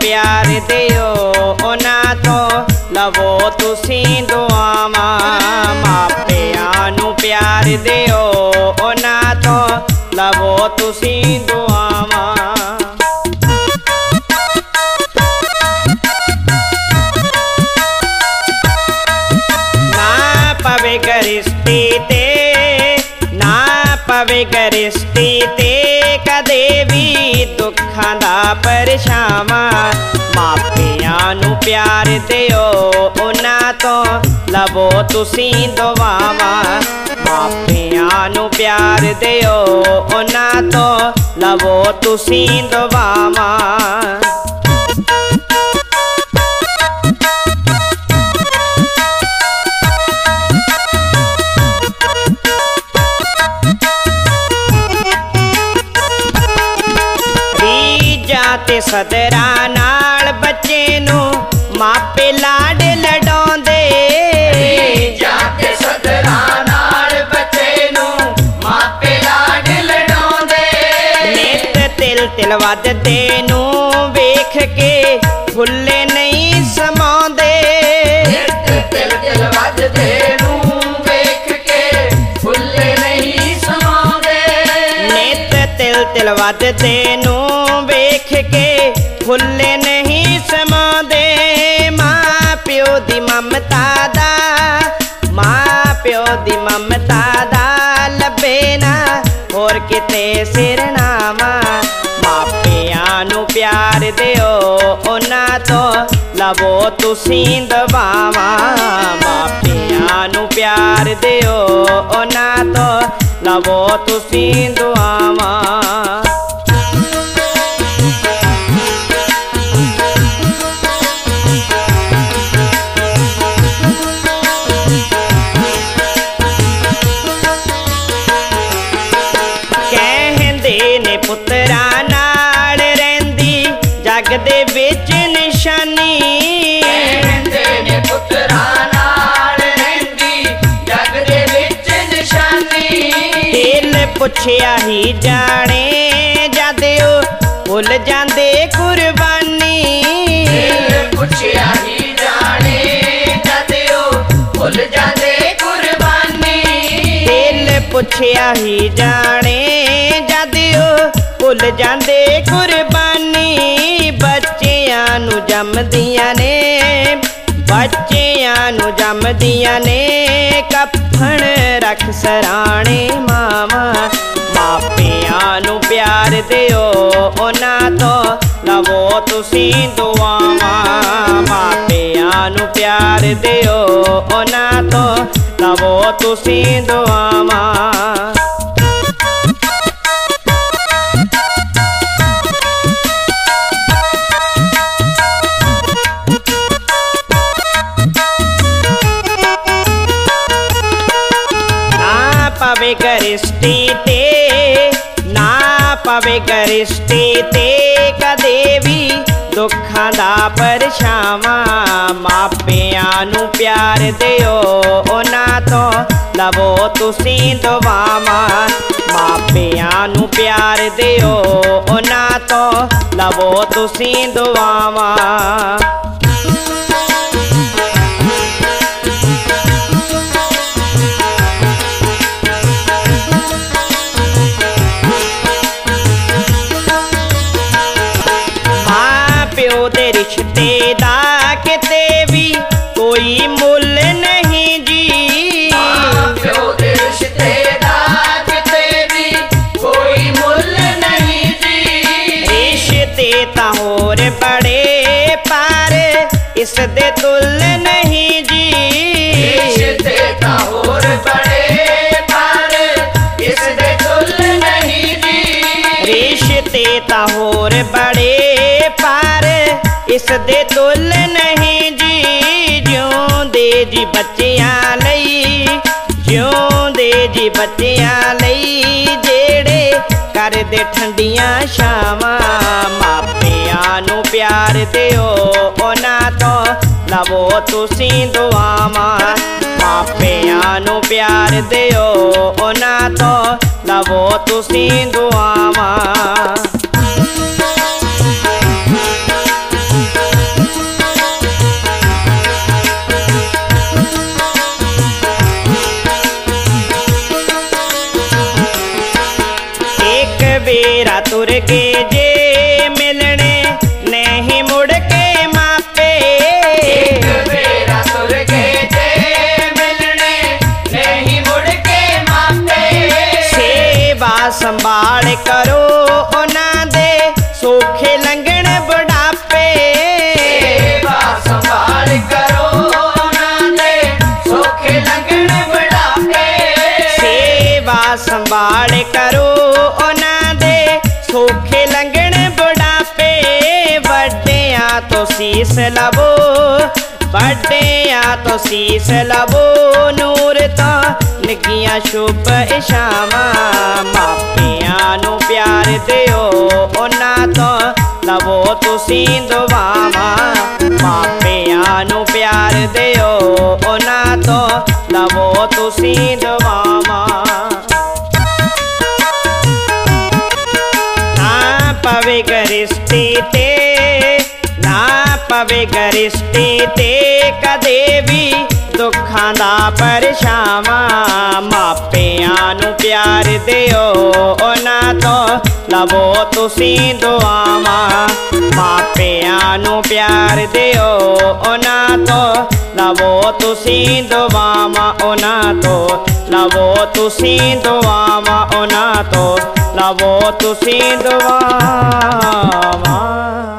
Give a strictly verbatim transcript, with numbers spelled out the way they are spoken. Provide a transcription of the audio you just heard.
प्यार दिओ उन्हां तो लवो तुसी दुआवां। मापियां नूं प्यार दिओ उन्हां तो लवो तुसी दुआवां। पवे गरिश्ती ते ना पवे गरिश्ती ते कदे भी दुखां दा परछावां। मापियां नूं प्यार दिओ उन्हां तो लवो तुसी दुआवां। मापियां नूं प्यार दिओ उन्हां तो लवो तुसी दुआवां। ते सदरा नाल बच्चे नूं मापे लाड लडाउंदे। जाते सदरा नाल बच्चे नूं मापे लाड लडाउंदे। नित तिल तिल वधदे नूं वेख के फुल्ले नहीं समाउंदे। नित तिल तिल वधदे नूं वेख के फुल्ले नहीं समाउंदे। नित तिल तिल वधदे नूं वेख के फुल्ले नहीं समाउंदे। मां प्यो दी ममता दा मां प्यो दी ममता दा लभे ना होर किते सिरनामा। मापियां नूं प्यार दिओ उन्हां तो लवो तुसी दुआवां। मापियां नूं प्यार दिओ उन्हां तो लवो तुसी दुआवां। पुत्रा नाल रहिंदी जग दे विच निशानी। कहंदे ने पुत्रा नाल रहिंदी जग दे विच निशानी। दिल पुछया ही जाने जद ओ भुल जांदे कुर्बानी। दिल पुछया ही जाने जद ओ भुल जांदे कुर्बानी। दिल पुछया ही जाने जद ओ भुल जांदे कुर्बानी। बच्चियां नूं जमदियां ने बच्चियां नूं जमदियां ने कफन रख सराणे मावां। मापियां नूं प्यार दिओ उन्हां तो लवो तुसी दुआवां। मापियां नूं प्यार दिओ उन्हां तो लवो तुसी दुआवां। पवे गरिश्ती ते ना पवे गरिश्ती ते कदे भी दुखां दा परछावां। मापियां नूं प्यार दिओ उन्हां तो लवो तुसी दुआवां। मापियां नूं प्यार दिओ उन्हां तो लवो तुसी दुआवां। रिश्ते दा किते भी कोई मुल नहीं जी। प्यो दे रिश्ते दा किते भी कोई मुल नहीं जी। रिश्ते तां होर बड़े पर इस दे तुल नहीं जी। रिश्ते तां होर बड़े पर इस दे तुल नहीं जी। रिश्ते तां होर बड़े पर इस दे तुल नहीं जी। जिउंदे जी बच्चियां लई जिउंदे जी बच्चियां लई जेड़े करदे ठंडियां छावां। मापियां नूं प्यार दिओ उन्हां तो लवो तुसी दुआवां। मापियां नूं प्यार दिओ उन्हां तो लवो तुसी दुआवां। ਕੇ ਜੇ ਮਿਲਣੇ ਨਹੀਂ ਮੁੜ ਕੇ ਮਾਪੇ। ਇੱਕ ਫੇਰਾ ਤੁਰ ਕੇ ਜੇ ਮਿਲਣੇ ਨਹੀਂ ਮੁੜ ਕੇ ਮਾਪੇ। ਸੇਵਾ ਸੰਭਾਲ ਕਰੋ ਉਹਨਾਂ ਦੇ ਸੌਖੇ ਲੰਘਣ ਬੁਢਾਪੇ। ਸੇਵਾ ਸੰਭਾਲ ਕਰੋ ਉਹਨਾਂ ਦੇ ਸੌਖੇ ਲੰਘਣ ਬੁਢਾਪੇ। ਸੇਵਾ ਸੰਭਾਲ ਕਰੋ ਉਹਨਾਂ ਦੇ ਸੌਖੇ ਲੰਘਣ ਬੁਢਾਪੇ। ਵੱਡਿਆਂ ਤੋਂ ਸੀਸ ਲਵੋ ਵੱਡਿਆਂ ਤੋਂ ਸੀਸ ਲਵੋ ਨੂਰ ਤਾਂ ਲੱਗੀਆਂ ਸ਼ੁਭ ਇਸ਼ਾਵਾਂ। ਮਾਪਿਆਂ ਨੂੰ ਪਿਆਰ ਦਿਓ ਉਹਨਾਂ ਤੋਂ ਲਵੋ ਤੁਸੀਂ ਦੁਆਵਾਂ। ਮਾਪਿਆਂ ਨੂੰ ਪਿਆਰ ਦਿਓ ਉਹਨਾਂ ਤੋਂ ਲਵੋ ਤੁਸੀਂ ਦੁਆਵਾਂ। ਨਾ ਪਵੇ ਗਰਿਸ਼ਤੀ ਤੇ ਨਾ ਪਵੇ ਗਰਿਸ਼ਤੀ ਤੇ ਕਦੇ ਵੀ ਦੁੱਖਾਂ ਦਾ ਪਰਛਾਵਾਂ। ਮਾਪਿਆਂ ਨੂੰ ਪਿਆਰ ਦਿਓ ਉਹਨਾਂ ਤੋਂ ਲਵੋ ਤੁਸੀਂ ਦੁਆਵਾਂ। ਮਾਪਿਆਂ ਨੂੰ ਪਿਆਰ ਦਿਓ ਉਹਨਾਂ ਤੋਂ ਲਵੋ ਤੁਸੀਂ ਦੁਆਵਾਂ। ਉਹਨਾਂ ਤੋਂ ਲਵੋ ਤੁਸੀਂ ਦੁਆਵਾਂ। ਉਹਨਾਂ ਤੋਂ ਲਵੋ ਤੁਸੀਂ ਦੁਆਵਾਂ।